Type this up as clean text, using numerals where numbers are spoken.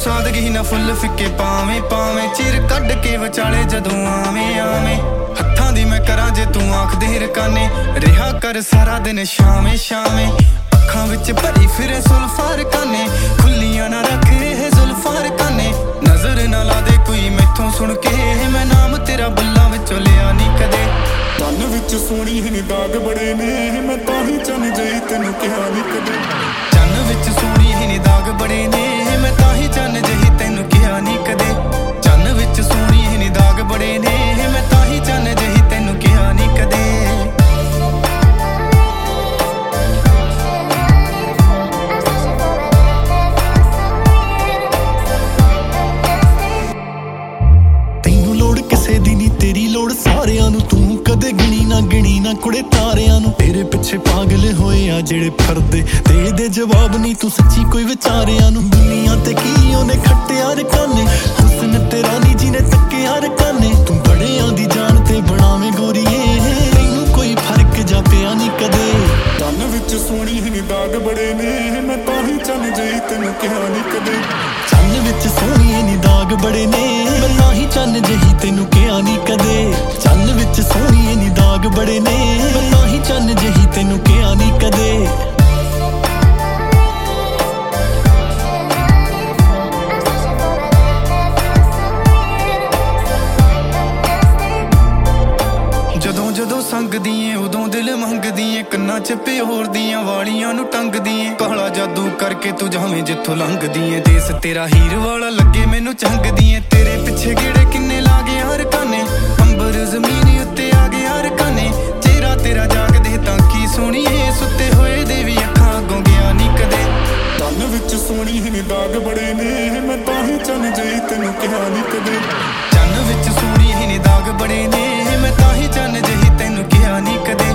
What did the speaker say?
ਸਾਦਗੀ ਨਾ ਫੁੱਲ ਫਿੱਕੇ ਪਾਵੇਂ ਪਾਵੇਂ ਚਿਰ ਕੱਢ ਕੇ ਵਿਚਾਲੇ ਜਦੋਂ ਆਵੇਂ ਆਵੇਂ ਹੱਥਾਂ ਦੀ ਮੈਂ ਕਰਾਂ ਜੇ ਤੂੰ ਆਖ ਦੇ ਰਕਾਨੇ ਰਿਹਾ ਕਰ ਸਾਰਾ ਦਿਨ ਸ਼ਾਵੇਂ ਸ਼ਾਵੇਂ ਅੱਖਾਂ ਵਿੱਚ ਭਰੀ ਫਿਰੇ ਸੁਲਫਾਰ ਕਾਨੇ ਖੁੱਲੀਆਂ ਨਾ ਰੱਖੇ ਇਹ ਜ਼ੁਲਫਾਰ ਕਾਨੇ ਨਜ਼ਰ ਨਾ ਲਾ ਦੇ ਕੋਈ ਮੈਥੋਂ ਸੁਣ ਕੇ ਮੈਂ ਨਾਮ ਤੇਰਾ ਬੁੱਲਾਂ ਵਿੱਚੋਂ ਲਿਆ ਨਹੀਂ ਕਦੇ ਕੰਨ ਵਿੱਚ ਸੋਹਣੀ ਹੀ ਦਾਗ ਬੜੇ ਨੇ ਮੈਂ ਤਾਂ ਹੀ ਚੰਨ ਜਈ ਤੈਨੂੰ ਕਿਹਾ ਨਹੀਂ ਕਦੇ ਚੰਨ ਵਿੱਚ ਸੋਹਣੀ ਹੀ ਦਾਗ ਬੜੇ ਨੇ ਮੈਂ ਤਾਂ ਹੀ ਚੰਨ ਜਹੀ ਤੈਨੂੰ ਕਿਹਾ ਨਹੀਂ ਕਦੇ ਚੰਨ ਵਿੱਚ ਸੋਹਣੀ ਹੀ ਦਾਗ ਬੜੇ ਨੇ ਮੈਂ ਤਾਂ ਹੀ ਚੰਨ ਜਹੀ ਤੈਨੂੰ ਕਿਹਾ ਨਹੀਂ ਕਦੇ तेरी लोड़ सारियां नू तू कदे गिनी ना कुड़े तारियां नू तेरे पिछे पागल होए आ जेड़े फरदे दे दे जवाब नहीं तू सच्ची कोई विचारियां नू दुनिया ते की ओने खट्टिया रकाने हुस्न तेरा नी जिने तक्किया रकाने तू बड़े आंदी जान ते बनावे गोरीए तैनू कोई फर्क जा पिया नहीं कदे ਕੰਨ ਵਿੱਚ ਸੋਹਣੀ ਹੀ ਦਾਗ ਬੜੇ ਨੇ ਮੈਂ ਤਾਂ ਹੀ ਚੰਨ ਜਈ ਤੈਨੂੰ ਕਿਹਾ ਨਹੀਂ ਕਦੇ ਚੰਨ ਵਿੱਚ ਸੋਹਣੀ ਨੀ ਦਾਗ ਬੜੇ ਨੇ ਮੈਂ ਤਾਂ ਹੀ ਚੰਨ ਜਹੀ ਤੈਨੂੰ ਕਿਹਾ ਨਹੀਂ ਕਦੇ ਚੰਨ ਵਿੱਚ ਸੋਹਣੀ ਨੀ ਦਾਗ ਬੜੇ ਨੇ ਮੈਂ ਤਾਂ ਹੀ ਚੰਨ ਜਹੀ ਤੈਨੂੰ ਕਿਹਾ ਨਹੀਂ ਕਦੇ ਜਦੋਂ ਜਦੋਂ ਸੰਗਦੀ ਏ ਉਦੋਂ ਦਿਲ ਮੰਗਦੀ ਏ ਕੰਨਾਂ 'ਚ ਪਿਓਰ ਦੀਆਂ ਵਾਲੀਆਂ ਨੂੰ ਟੰਗਦੀ ਏ ਕਾਲਾ ਜਾਦੂ ਕਰਕੇ ਤੂੰ ਜਾਵੇਂ ਜਿੱਥੋਂ ਲੰਘਦੀ ਏ ਦੇਸ ਤੇਰਾ ਹੀਰ ਵਾਲਾ ਲੱਗੇ ਮੈਨੂੰ ਚੰਗਦੀ ਏ ਤੇਰੇ ਪਿੱਛੇ ਗੇੜੇ ਕਿੰਨੇ ਲਾ ਗਏ ਹਰ ਕਾਨੇ ਅੰਬਰ ਜ਼ਮੀਨ ਉੱਤੇ ਆ ਗਏ ਹਰ ਕਾਨੇ ਚਿਹਰਾ ਤੇਰਾ ਜਾਗਦੇ ਤਾਂ ਕੀ ਸੋਹਣੀਏ ਸੁੱਤੇ ਹੋਏ ਦੇ ਵੀ ਅੱਖਾਂ ਅੱਗੋਂ ਗਿਆ ਨਹੀਂ ਕਦੇ ਕੰਨ ਵਿੱਚ ਸੋਹਣੀ ਹੀ ਦਾਗ ਬੜੇ ਨੇ ਮੈਂ ਤਾਂ ਹੀ ਚੰਨ ਜਈ ਤੈਨੂੰ ਕਿਹਾ ਨਹੀਂ ਕਦੇ ਚੰਨ ਵਿੱਚ ਸੋਹਣੀ ਹੀ ਦਾਗ ਬੜੇ ਨੇ ਮੈਂ ਤਾਂ ਹੀ ਚੰਨ ਜਹੀ ਤੈਨੂੰ ਕਿਹਾ ਨਹੀਂ ਕਦੇ